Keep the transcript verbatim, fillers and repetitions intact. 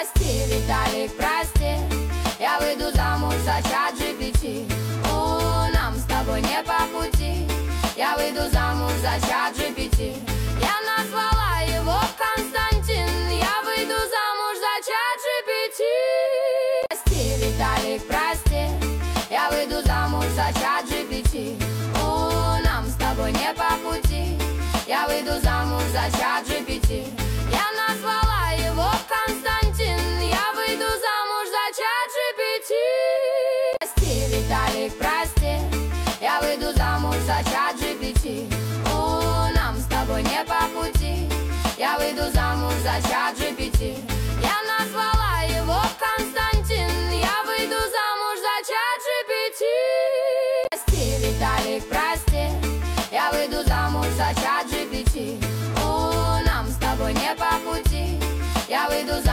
Прости, Виталик, прости, я выйду замуж за чат джи пи ти. О, нам с тобой не по пути. Я выйду замуж за чат джи пи ти. Я назвала его Константин. Я выйду замуж за чат джи пи ти. Прости, Виталик, прости, я выйду замуж за чат джи пи ти. О, нам с тобой не по пути. Я выйду замуж за чат джи пи ти. Я назвала его Константин. Я выйду замуж за чат джи пи ти. Прости, Виталик, прости, я выйду замуж за чат джи пи ти. О, нам с тобой не по пути. Я выйду замуж за чат джи пи ти. Я назвала его Константин. Я выйду замуж за чат джи пи ти. Прости, Виталик, прости, я выйду замуж за чат джи пи ти. О, нам с тобой не по пути. Я выйду замуж